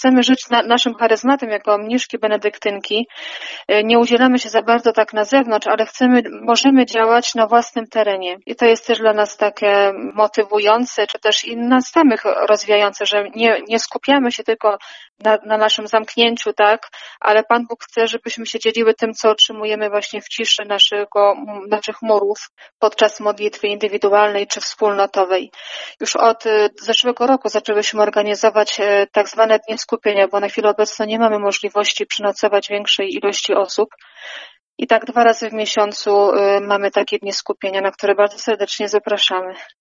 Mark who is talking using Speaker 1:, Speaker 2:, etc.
Speaker 1: chcemy żyć naszym charyzmatem jako mniszki benedyktynki. Nie udzielamy się za bardzo tak na zewnątrz, ale możemy działać na własnym terenie. I to jest też dla nas takie motywujące, czy też i nas samych rozwijające, że nie skupiamy się tylko na naszym zamknięciu, tak, ale Pan Bóg chce, żebyśmy się dzieliły tym, co otrzymujemy właśnie w ciszy naszych murów podczas modlitwy indywidualnej czy wspólnotowej. Już od zeszłego roku zaczęłyśmy organizować tak zwane dni skupienia, bo na chwilę obecną nie mamy możliwości przynocować większej ilości osób. I tak 2 razy w miesiącu mamy takie dni skupienia, na które bardzo serdecznie zapraszamy.